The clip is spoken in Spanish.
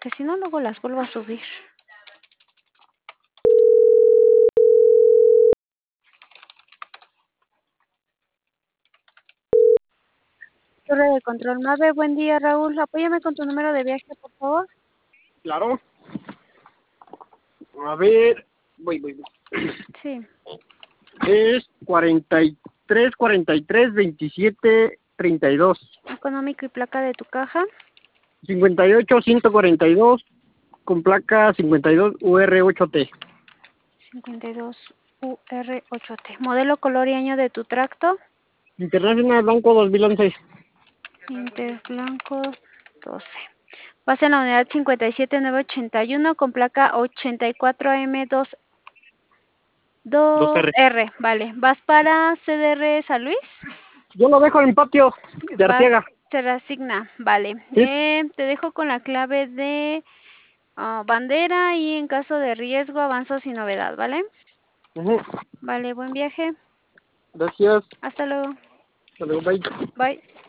porque si no, luego las vuelvo a subir. Torre de control Mave, buen día, Raúl. Apóyame con tu número de viaje, por favor. Claro. A ver, voy. Sí. Es 43, 27, 32. Económico y placa de tu caja. 58, 142, con placa 52 UR8T. 52 UR8T. Modelo, color y año de tu tracto. Internacional Blanco 2011. Interblanco 12. Vas en la unidad 57981 con placa 84M2 2R. 2R. Vale. ¿Vas para CDR San Luis? Yo lo dejo en el patio de Vas, Arteaga. se reasigna. Vale. ¿Sí? Te dejo con la clave de bandera y en caso de riesgo avanzo sin novedad, ¿vale? Ujú. Vale, buen viaje. Gracias. Hasta luego. Hasta luego, bye. Bye.